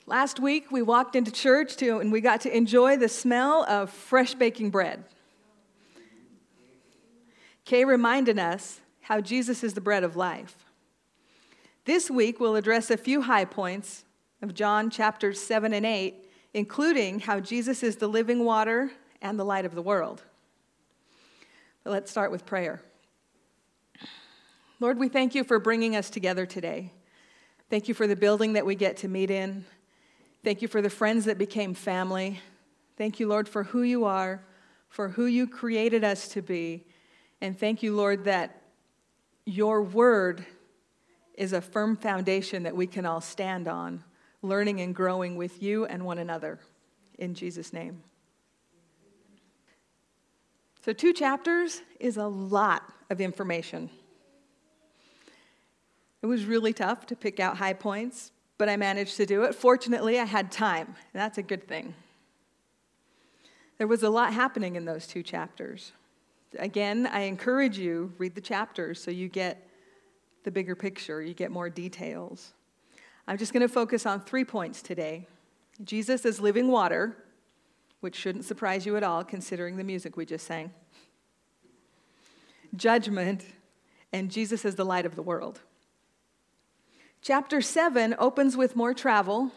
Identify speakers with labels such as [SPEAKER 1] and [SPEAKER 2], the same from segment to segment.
[SPEAKER 1] Last week, we walked into church and we got to enjoy the smell of fresh baking bread. Kay reminded us how Jesus is the bread of life. This week, we'll address a few high points of John chapters 7 and 8, including how Jesus is the living water and the light of the world. But let's start with prayer. Lord, we thank you for bringing us together today. Thank you for the building that we get to meet in. Thank you for the friends that became family. Thank you, Lord, for who you are, for who you created us to be. And thank you, Lord, that your word is a firm foundation that we can all stand on, learning and growing with you and one another. In Jesus' name. So 2 chapters is a lot of information. It was really tough to pick out high points, but I managed to do it. Fortunately, I had time, and that's a good thing. There was a lot happening in those 2 chapters. Again, I encourage you, read the chapters so you get the bigger picture, you get more details. I'm just going to focus on 3 points today. Jesus is living water, which shouldn't surprise you at all considering the music we just sang. Judgment, and Jesus is the light of the world. Chapter 7 opens with more travel.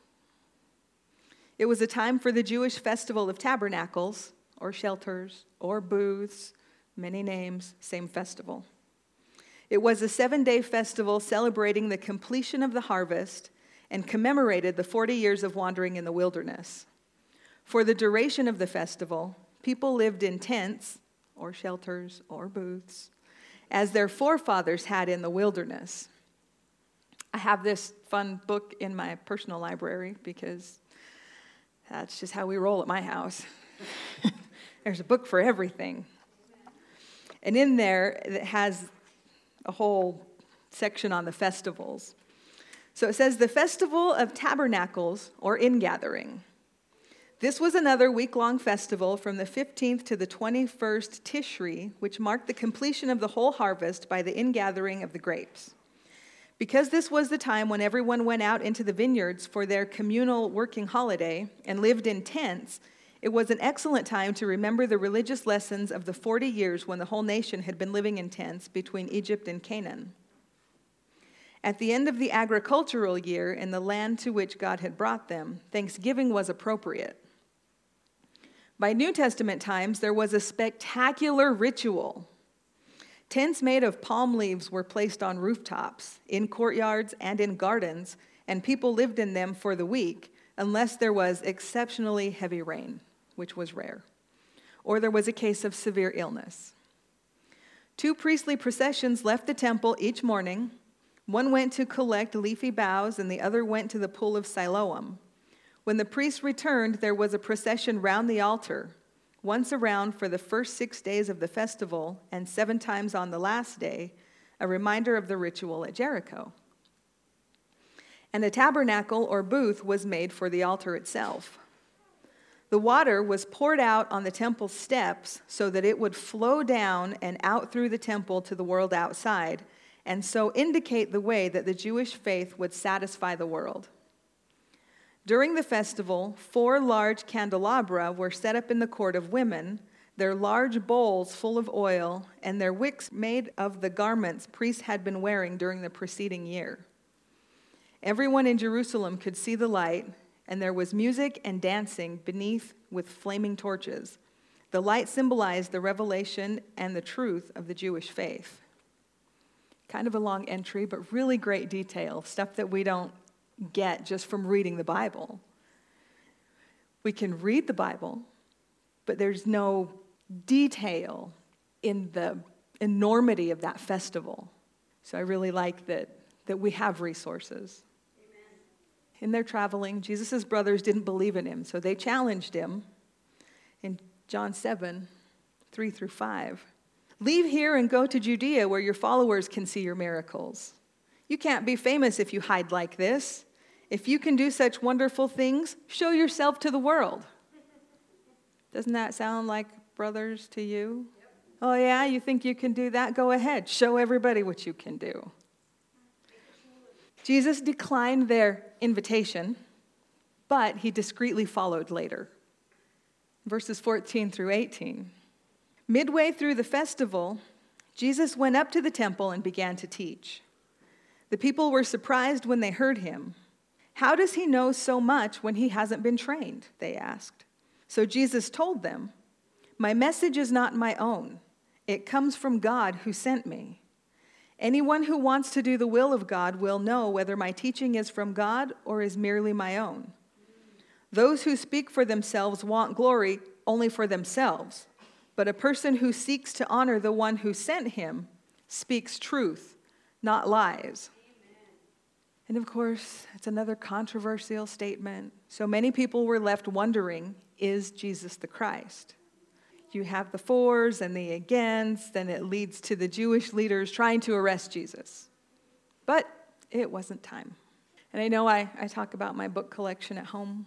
[SPEAKER 1] It was a time for the Jewish festival of tabernacles, or shelters, or booths, many names, same festival. It was a 7-day festival celebrating the completion of the harvest and commemorated the 40 years of wandering in the wilderness. For the duration of the festival, people lived in tents, or shelters, or booths, as their forefathers had in the wilderness. I have this fun book in my personal library because that's just how we roll at my house. There's a book for everything. And in there, it has a whole section on the festivals. So it says, the Festival of Tabernacles, or Ingathering. This was another week-long festival from the 15th to the 21st Tishri, which marked the completion of the whole harvest by the ingathering of the grapes. Because this was the time when everyone went out into the vineyards for their communal working holiday and lived in tents, it was an excellent time to remember the religious lessons of the 40 years when the whole nation had been living in tents between Egypt and Canaan. At the end of the agricultural year in the land to which God had brought them, Thanksgiving was appropriate. By New Testament times, there was a spectacular ritual. Tents made of palm leaves were placed on rooftops, in courtyards, and in gardens, and people lived in them for the week, unless there was exceptionally heavy rain, which was rare, or there was a case of severe illness. 2 priestly processions left the temple each morning. One went to collect leafy boughs, and the other went to the pool of Siloam. When the priests returned, there was a procession round the altar, once around for the first 6 days of the festival, and 7 times on the last day, a reminder of the ritual at Jericho. And a tabernacle or booth was made for the altar itself. The water was poured out on the temple steps so that it would flow down and out through the temple to the world outside, and so indicate the way that the Jewish faith would satisfy the world. During the festival, 4 large candelabra were set up in the court of women, their large bowls full of oil, and their wicks made of the garments priests had been wearing during the preceding year. Everyone in Jerusalem could see the light, and there was music and dancing beneath with flaming torches. The light symbolized the revelation and the truth of the Jewish faith. Kind of a long entry, but really great detail, stuff that we don't get just from reading the Bible. We can read the Bible, but there's no detail in the enormity of that festival. So I really like that we have resources. Amen. In their traveling, Jesus' brothers didn't believe in him, so they challenged him in John 7, 3 through 5. Leave here and go to Judea where your followers can see your miracles. You can't be famous if you hide like this. If you can do such wonderful things, show yourself to the world. Doesn't that sound like brothers to you? Yep. Oh yeah, you think you can do that? Go ahead. Show everybody what you can do. Jesus declined their invitation but he discreetly followed later. Verses 14 through 18. Midway through the festival, Jesus went up to the temple and began to teach. The people were surprised when they heard him. "How does he know so much when he hasn't been trained?" they asked. So Jesus told them, "My message is not my own. It comes from God who sent me. Anyone who wants to do the will of God will know whether my teaching is from God or is merely my own. Those who speak for themselves want glory only for themselves, but a person who seeks to honor the one who sent him speaks truth, not lies." And of course, it's another controversial statement. So many people were left wondering, is Jesus the Christ? You have the fors and the against, and it leads to the Jewish leaders trying to arrest Jesus. But it wasn't time. And I know I talk about my book collection at home.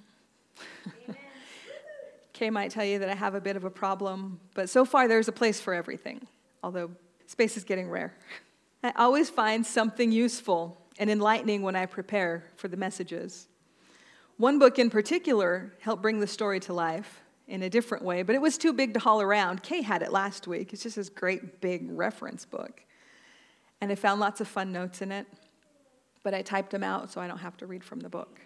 [SPEAKER 1] Kay might tell you that I have a bit of a problem, but so far there's a place for everything, although space is getting rare. I always find something useful and enlightening when I prepare for the messages. One book in particular helped bring the story to life in a different way, but it was too big to haul around. Kay had it last week. It's just this great big reference book. And I found lots of fun notes in it, but I typed them out so I don't have to read from the book.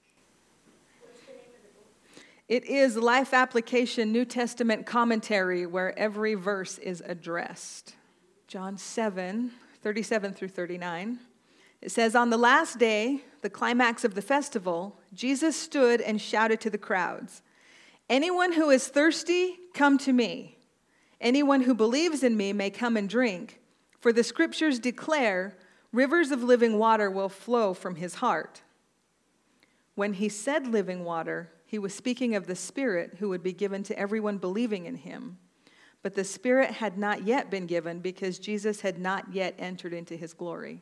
[SPEAKER 1] It is Life Application New Testament Commentary, where every verse is addressed. John 7, 37 through 39. It says, "On the last day, the climax of the festival, Jesus stood and shouted to the crowds, 'Anyone who is thirsty, come to me. Anyone who believes in me may come and drink. For the scriptures declare, rivers of living water will flow from his heart.' When he said living water, he was speaking of the Spirit who would be given to everyone believing in him. But the Spirit had not yet been given because Jesus had not yet entered into his glory."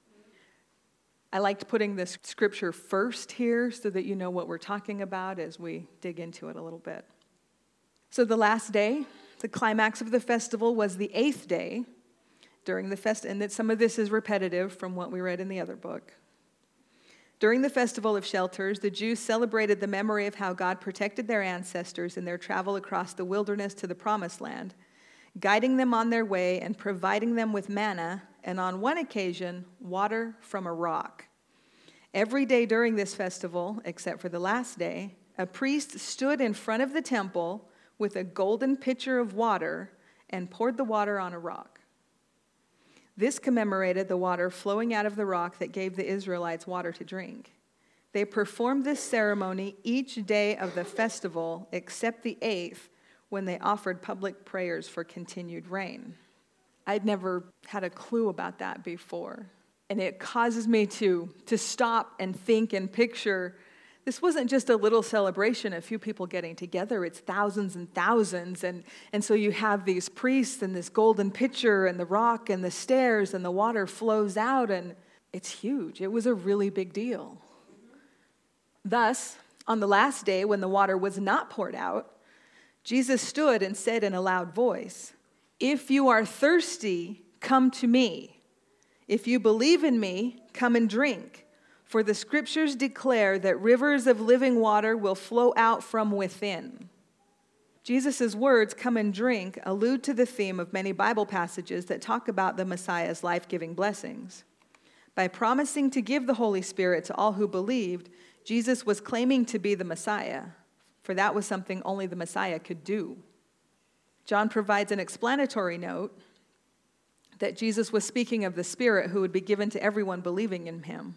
[SPEAKER 1] I liked putting this scripture first here so that you know what we're talking about as we dig into it a little bit. So the last day, the climax of the festival, was the 8th day during the festival, and that some of this is repetitive from what we read in the other book. During the Festival of Shelters, the Jews celebrated the memory of how God protected their ancestors in their travel across the wilderness to the Promised Land, guiding them on their way and providing them with manna, and on one occasion, water from a rock. Every day during this festival, except for the last day, a priest stood in front of the temple with a golden pitcher of water and poured the water on a rock. This commemorated the water flowing out of the rock that gave the Israelites water to drink. They performed this ceremony each day of the festival except the 8th, when they offered public prayers for continued rain. I'd never had a clue about that before. And it causes me to stop and think and picture, this wasn't just a little celebration, a few people getting together. It's thousands and thousands. And so you have these priests and this golden pitcher and the rock and the stairs and the water flows out, and it's huge. It was a really big deal. Thus, on the last day when the water was not poured out, Jesus stood and said in a loud voice, "If you are thirsty, come to me. If you believe in me, come and drink. For the scriptures declare that rivers of living water will flow out from within." Jesus' words, "come and drink," allude to the theme of many Bible passages that talk about the Messiah's life-giving blessings. By promising to give the Holy Spirit to all who believed, Jesus was claiming to be the Messiah, for that was something only the Messiah could do. John provides an explanatory note that Jesus was speaking of the Spirit who would be given to everyone believing in him.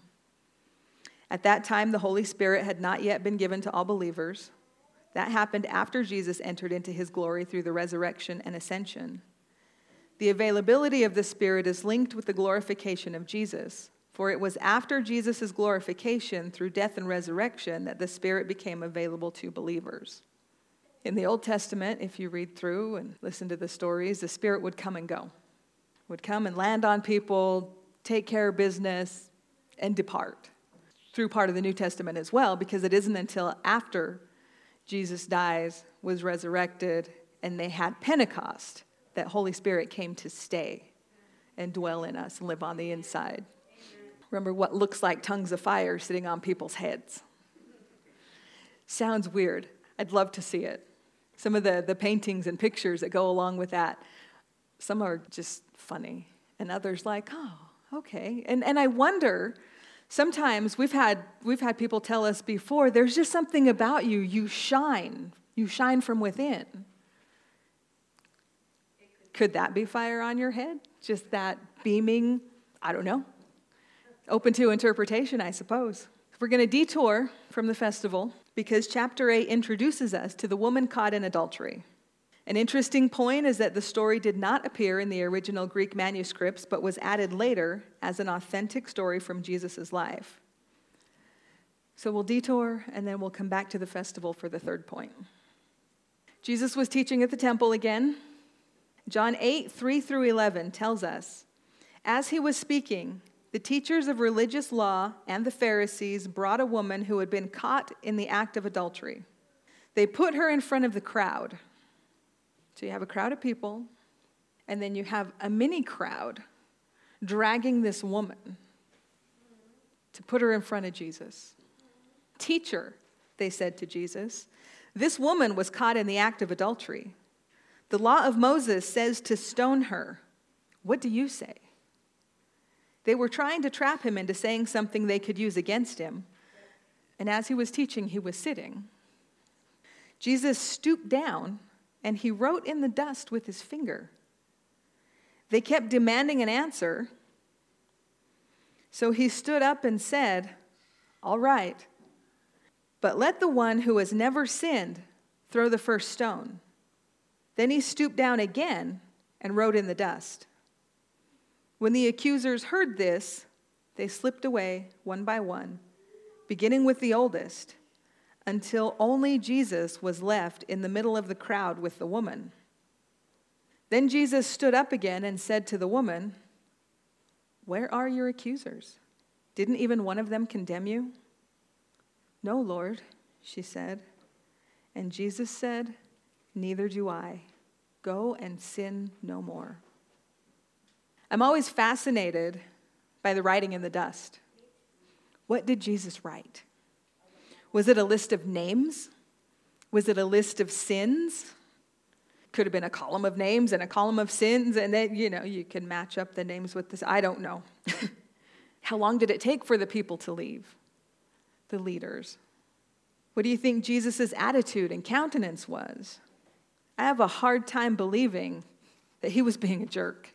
[SPEAKER 1] At that time, the Holy Spirit had not yet been given to all believers. That happened after Jesus entered into his glory through the resurrection and ascension. The availability of the Spirit is linked with the glorification of Jesus, for it was after Jesus' glorification through death and resurrection that the Spirit became available to believers. In the Old Testament, if you read through and listen to the stories, the Spirit would come and go, would come and land on people, take care of business, and depart. Through part of the New Testament as well, because it isn't until after Jesus dies, was resurrected, and they had Pentecost that Holy Spirit came to stay and dwell in us and live on the inside. Remember what looks like tongues of fire sitting on people's heads. Sounds weird. I'd love to see it. Some of the paintings and pictures that go along with that, some are just funny, and others like, oh, okay. And I wonder, sometimes we've had people tell us before, there's just something about you. You shine from within. Could that be fire on your head? Just that beaming, I don't know. Open to interpretation, I suppose. We're going to detour from the festival because chapter 8 introduces us to the woman caught in adultery. An interesting point is that the story did not appear in the original Greek manuscripts, but was added later as an authentic story from Jesus' life. So we'll detour, and then we'll come back to the festival for the third point. Jesus was teaching at the temple again. John 8, 3 through 11 tells us, as he was speaking, the teachers of religious law and the Pharisees brought a woman who had been caught in the act of adultery. They put her in front of the crowd. So you have a crowd of people, and then you have a mini crowd dragging this woman to put her in front of Jesus. Teacher, they said to Jesus, this woman was caught in the act of adultery. The law of Moses says to stone her. What do you say? They were trying to trap him into saying something they could use against him. And as he was teaching, he was sitting. Jesus stooped down and he wrote in the dust with his finger. They kept demanding an answer. So he stood up and said, all right, but let the one who has never sinned throw the first stone. Then he stooped down again and wrote in the dust. When the accusers heard this, they slipped away one by one, beginning with the oldest, until only Jesus was left in the middle of the crowd with the woman. Then Jesus stood up again and said to the woman, where are your accusers? Didn't even one of them condemn you? No, Lord, she said. And Jesus said, neither do I. Go and sin no more. I'm always fascinated by the writing in the dust. What did Jesus write? Was it a list of names? Was it a list of sins? Could have been a column of names and a column of sins, and then, you can match up the names with this. I don't know. How long did it take for the people to leave? The leaders. What do you think Jesus' attitude and countenance was? I have a hard time believing that he was being a jerk.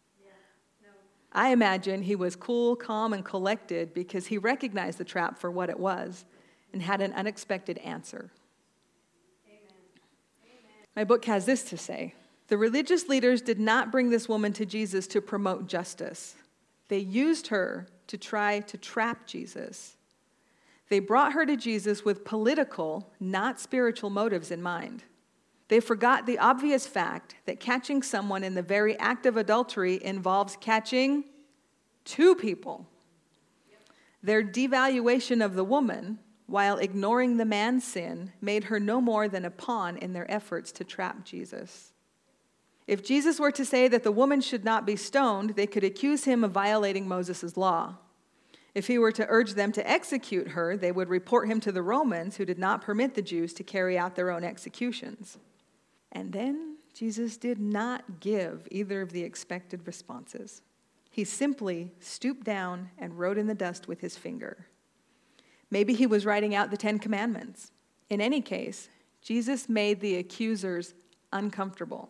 [SPEAKER 1] I imagine he was cool, calm, and collected because he recognized the trap for what it was and had an unexpected answer. Amen. My book has this to say. The religious leaders did not bring this woman to Jesus to promote justice. They used her to try to trap Jesus. They brought her to Jesus with political, not spiritual motives in mind. They forgot the obvious fact that catching someone in the very act of adultery involves catching two people. Their devaluation of the woman, while ignoring the man's sin, made her no more than a pawn in their efforts to trap Jesus. If Jesus were to say that the woman should not be stoned, they could accuse him of violating Moses' law. If he were to urge them to execute her, they would report him to the Romans, who did not permit the Jews to carry out their own executions. And then Jesus did not give either of the expected responses. He simply stooped down and wrote in the dust with his finger. Maybe he was writing out the 10 Commandments. In any case, Jesus made the accusers uncomfortable.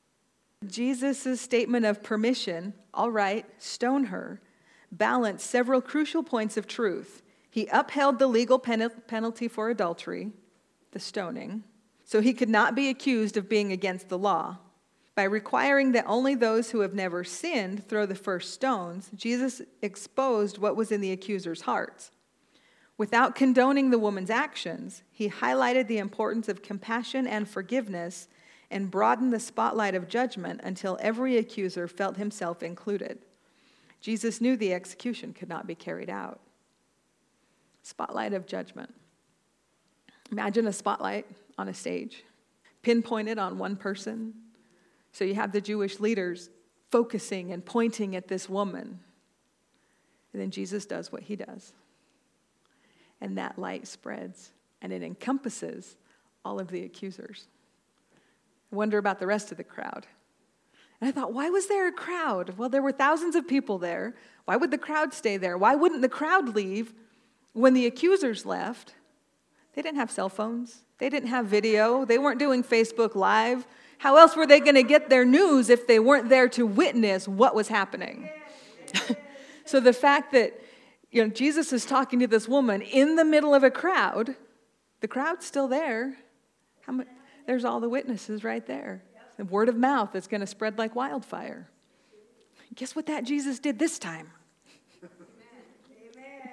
[SPEAKER 1] Jesus' statement of permission, all right, stone her, balanced several crucial points of truth. He upheld the legal penalty for adultery, the stoning, so he could not be accused of being against the law. By requiring that only those who have never sinned throw the first stones, Jesus exposed what was in the accusers' hearts. Without condoning the woman's actions, he highlighted the importance of compassion and forgiveness and broadened the spotlight of judgment until every accuser felt himself included. Jesus knew the execution could not be carried out. Spotlight of judgment. Imagine a spotlight on a stage, pinpointed on one person. So you have the Jewish leaders focusing and pointing at this woman. And then Jesus does what he does. And that light spreads, and it encompasses all of the accusers. I wonder about the rest of the crowd. And I thought, why was there a crowd? Well, there were thousands of people there. Why would the crowd stay there? Why wouldn't the crowd leave when the accusers left? They didn't have cell phones. They didn't have video. They weren't doing Facebook Live. How else were they going to get their news if they weren't there to witness what was happening? So the fact that Jesus is talking to this woman in the middle of a crowd, the crowd's still there. There's all the witnesses right there. The word of mouth is going to spread like wildfire. Guess what that Jesus did this time? Amen.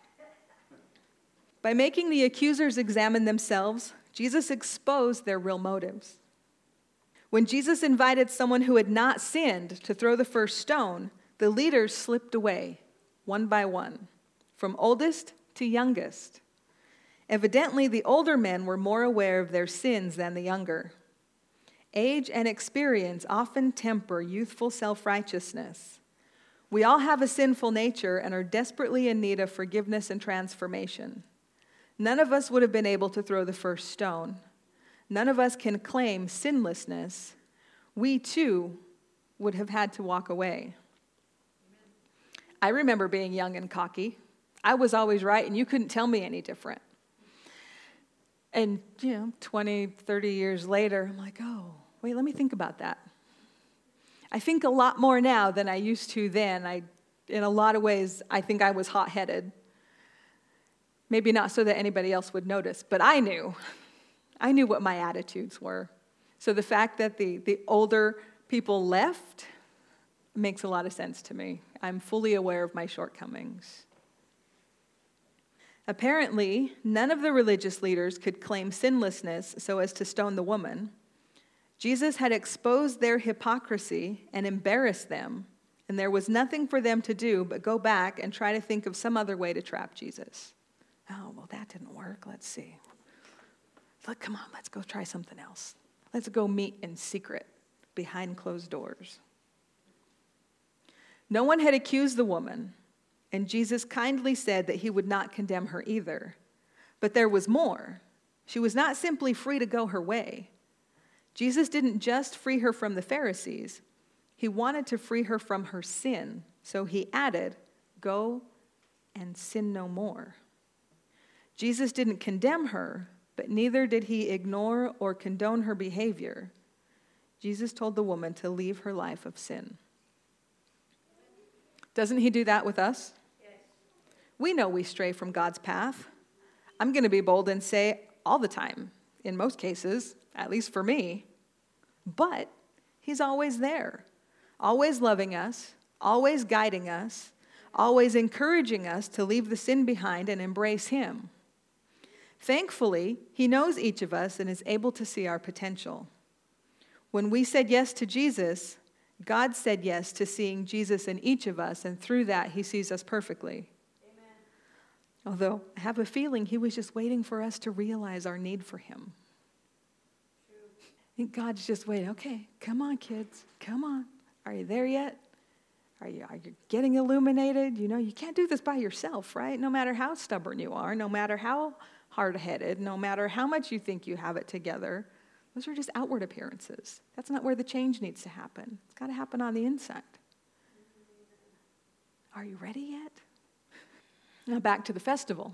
[SPEAKER 1] By making the accusers examine themselves, Jesus exposed their real motives. When Jesus invited someone who had not sinned to throw the first stone, the leaders slipped away, one by one, from oldest to youngest. Evidently, the older men were more aware of their sins than the younger. Age and experience often temper youthful self-righteousness. We all have a sinful nature and are desperately in need of forgiveness and transformation. None of us would have been able to throw the first stone. None of us can claim sinlessness. We, too, would have had to walk away. I remember being young and cocky. I was always right, and you couldn't tell me any different. And, 20, 30 years later, I'm like, oh, wait, let me think about that. I think a lot more now than I used to then. In a lot of ways, I think I was hot-headed. Maybe not so that anybody else would notice, but I knew. I knew what my attitudes were. So the fact that the older people left makes a lot of sense to me. I'm fully aware of my shortcomings. Apparently, none of the religious leaders could claim sinlessness so as to stone the woman. Jesus had exposed their hypocrisy and embarrassed them, and there was nothing for them to do but go back and try to think of some other way to trap Jesus. Oh, well, that didn't work. Let's see. Look, come on, let's go try something else. Let's go meet in secret, behind closed doors. No one had accused the woman, and Jesus kindly said that he would not condemn her either. But there was more. She was not simply free to go her way. Jesus didn't just free her from the Pharisees. He wanted to free her from her sin. So he added, go and sin no more. Jesus didn't condemn her, but neither did he ignore or condone her behavior. Jesus told the woman to leave her life of sin. Doesn't he do that with us? Yes. We know we stray from God's path. I'm going to be bold and say all the time, in most cases, at least for me. But he's always there, always loving us, always guiding us, always encouraging us to leave the sin behind and embrace him. Thankfully, he knows each of us and is able to see our potential. When we said yes to Jesus, God said yes to seeing Jesus in each of us, and through that, he sees us perfectly. Amen. Although I have a feeling he was just waiting for us to realize our need for him. True. I think God's just waiting. Okay, come on, kids. Come on. Are you there yet? Are you getting illuminated? You can't do this by yourself, right? No matter how stubborn you are, no matter how hard-headed, no matter how much you think you have it together, those are just outward appearances. That's not where the change needs to happen. It's got to happen on the inside. Are you ready yet? Now back to the festival.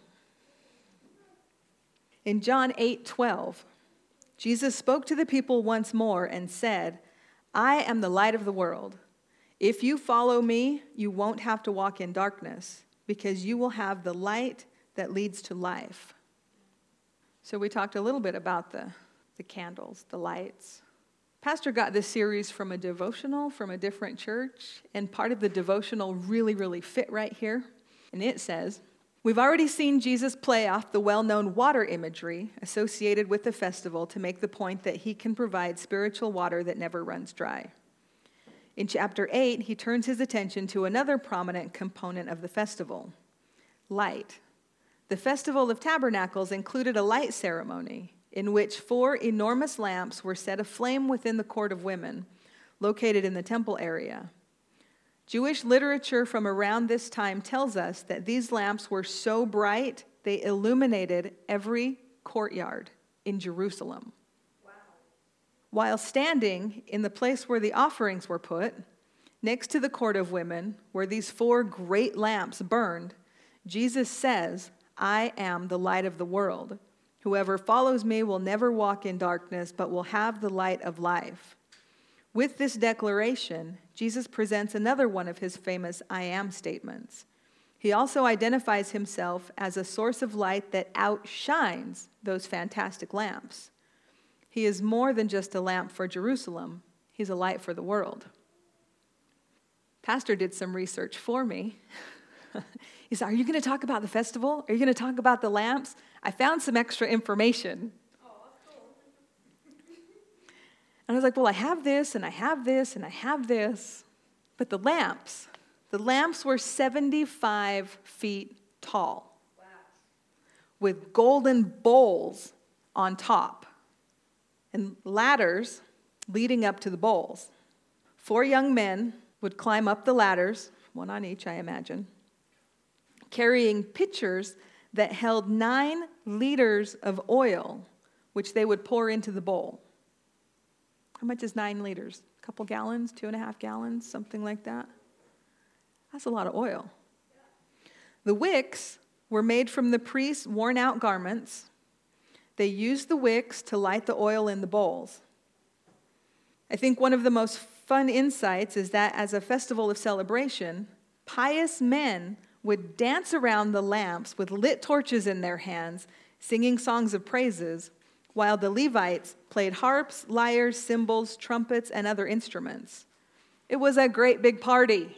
[SPEAKER 1] In John 8:12, Jesus spoke to the people once more and said, I am the light of the world. If you follow me, you won't have to walk in darkness, because you will have the light that leads to life. So we talked a little bit about the candles, the lights. Pastor got this series from a devotional from a different church, and part of the devotional really, really fit right here. And it says, we've already seen Jesus play off the well-known water imagery associated with the festival to make the point that he can provide spiritual water that never runs dry. In chapter 8, he turns his attention to another prominent component of the festival, light. The Festival of Tabernacles included a light ceremony in which 4 enormous lamps were set aflame within the court of women, located in the temple area. Jewish literature from around this time tells us that these lamps were so bright they illuminated every courtyard in Jerusalem. Wow. While standing in the place where the offerings were put, next to the court of women, where these 4 great lamps burned, Jesus says, "I am the light of the world. Whoever follows me will never walk in darkness, but will have the light of life." With this declaration, Jesus presents another one of his famous "I am" statements. He also identifies himself as a source of light that outshines those fantastic lamps. He is more than just a lamp for Jerusalem. He's a light for the world. Pastor did some research for me. He said, "Are you going to talk about the festival? Are you going to talk about the lamps?" I found some extra information. And I was like, well, I have this, and I have this, and I have this. But the lamps were 75 feet tall. Wow. With golden bowls on top and ladders leading up to the bowls. 4 young men would climb up the ladders, 1 on each, I imagine, carrying pitchers that held 9 liters of oil, which they would pour into the bowl. How much is 9 liters? A couple gallons, 2.5 gallons, something like that? That's a lot of oil. The wicks were made from the priests' worn-out garments. They used the wicks to light the oil in the bowls. I think one of the most fun insights is that as a festival of celebration, pious men would dance around the lamps with lit torches in their hands, singing songs of praises, while the Levites played harps, lyres, cymbals, trumpets, and other instruments. It was a great big party.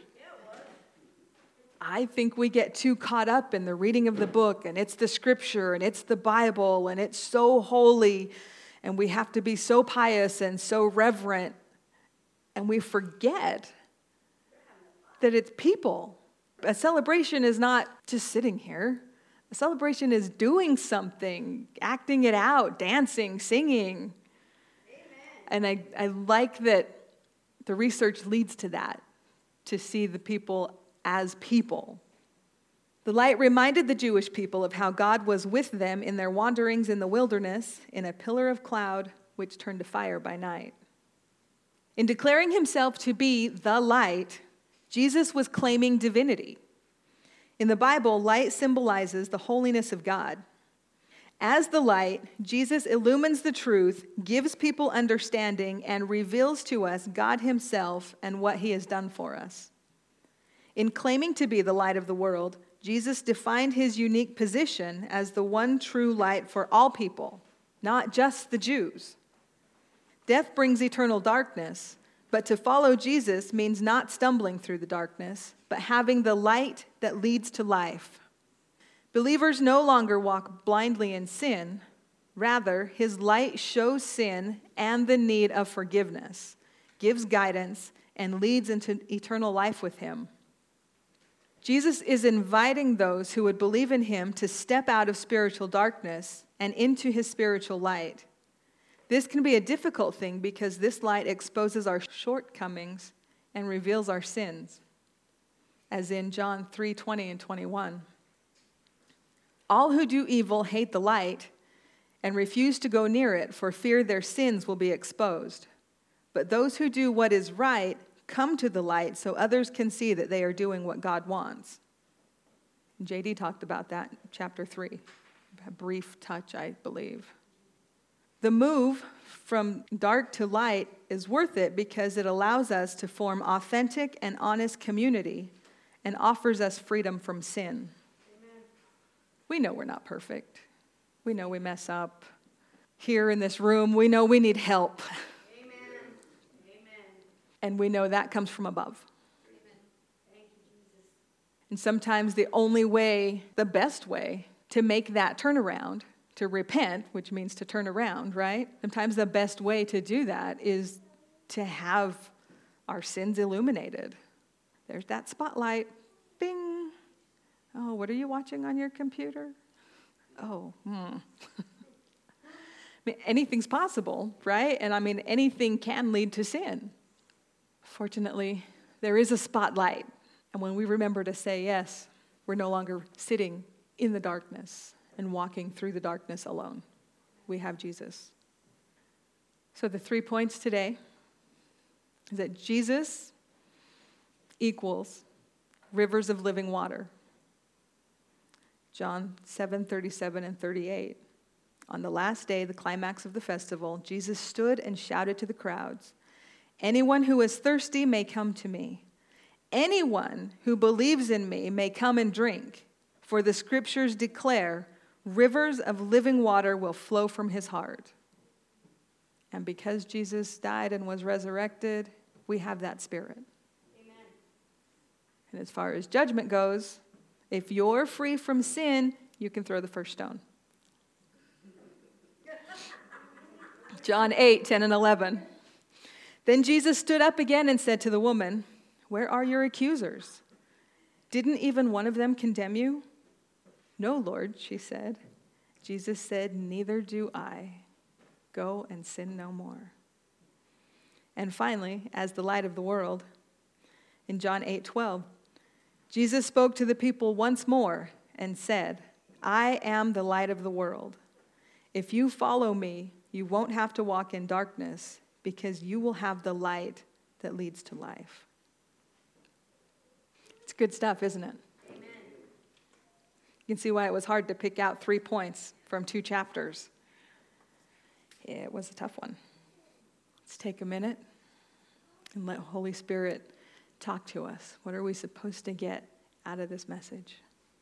[SPEAKER 1] I think we get too caught up in the reading of the book, and it's the scripture, and it's the Bible, and it's so holy, and we have to be so pious and so reverent, and we forget that it's people. A celebration is not just sitting here. A celebration is doing something, acting it out, dancing, singing. Amen. And I like that the research leads to that, to see the people as people. The light reminded the Jewish people of how God was with them in their wanderings in the wilderness in a pillar of cloud which turned to fire by night. In declaring himself to be the light, Jesus was claiming divinity. In the Bible, light symbolizes the holiness of God. As the light, Jesus illumines the truth, gives people understanding, and reveals to us God himself and what he has done for us. In claiming to be the light of the world, Jesus defined his unique position as the one true light for all people, not just the Jews. Death brings eternal darkness, but to follow Jesus means not stumbling through the darkness, but having the light that leads to life. Believers no longer walk blindly in sin. Rather, his light shows sin and the need of forgiveness, gives guidance, and leads into eternal life with him. Jesus is inviting those who would believe in him to step out of spiritual darkness and into his spiritual light. This can be a difficult thing because this light exposes our shortcomings and reveals our sins, as in John 3:20 and 21. All who do evil hate the light and refuse to go near it for fear their sins will be exposed. But those who do what is right come to the light so others can see that they are doing what God wants. JD talked about that in chapter 3, a brief touch, I believe. The move from dark to light is worth it because it allows us to form authentic and honest community and offers us freedom from sin. Amen. We know we're not perfect. We know we mess up. Here in this room, we know we need help. Amen. Amen. And we know that comes from above. Amen. Thank you, Jesus. And sometimes the only way, the best way to make that turnaround, to repent, which means to turn around, right? Sometimes the best way to do that is to have our sins illuminated. There's that spotlight. Bing. Oh, what are you watching on your computer? Oh, I mean, anything's possible, right? And I mean, anything can lead to sin. Fortunately, there is a spotlight. And when we remember to say yes, we're no longer sitting in the darkness and walking through the darkness alone. we have Jesus. So the 3 points today is that Jesus equals rivers of living water. John 7:37 and 38. On the last day, the climax of the festival, Jesus stood and shouted to the crowds, "Anyone who is thirsty may come to me. Anyone who believes in me may come and drink, for the scriptures declare rivers of living water will flow from his heart." And because Jesus died and was resurrected, we have that Spirit. Amen. And as far as judgment goes, if you're free from sin, you can throw the first stone. John 8:10 and 11. Then Jesus stood up again and said to the woman, "Where are your accusers? Didn't even one of them condemn you?" "No, Lord," she said. Jesus said, "Neither do I. Go and sin no more." And finally, as the light of the world, in John 8:12, Jesus spoke to the people once more and said, "I am the light of the world. If you follow me, you won't have to walk in darkness, because you will have the light that leads to life." It's good stuff, isn't it? Amen. You can see why it was hard to pick out 3 points from 2 chapters. It was a tough one. Let's take a minute and let Holy Spirit talk to us. What are we supposed to get out of this message?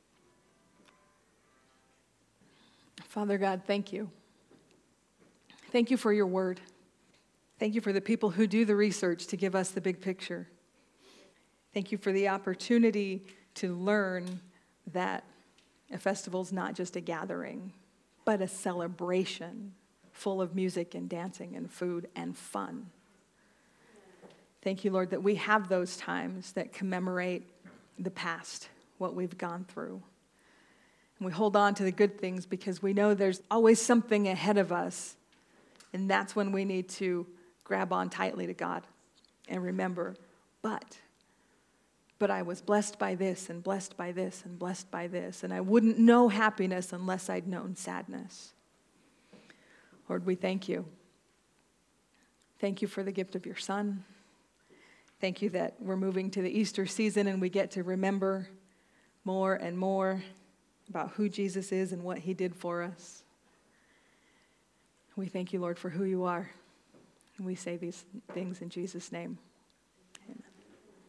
[SPEAKER 1] Father God, thank you. Thank you for your word. Thank you for the people who do the research to give us the big picture. Thank you for the opportunity to learn that a festival is not just a gathering, but a celebration full of music and dancing and food and fun. Thank you, Lord, that we have those times that commemorate the past, what we've gone through. And we hold on to the good things because we know there's always something ahead of us. And that's when we need to grab on tightly to God and remember, but I was blessed by this and blessed by this and blessed by this. And I wouldn't know happiness unless I'd known sadness. Lord, we thank you. Thank you for the gift of your Son. Thank you that we're moving to the Easter season and we get to remember more and more about who Jesus is and what he did for us. We thank you, Lord, for who you are. And we say these things in Jesus' name.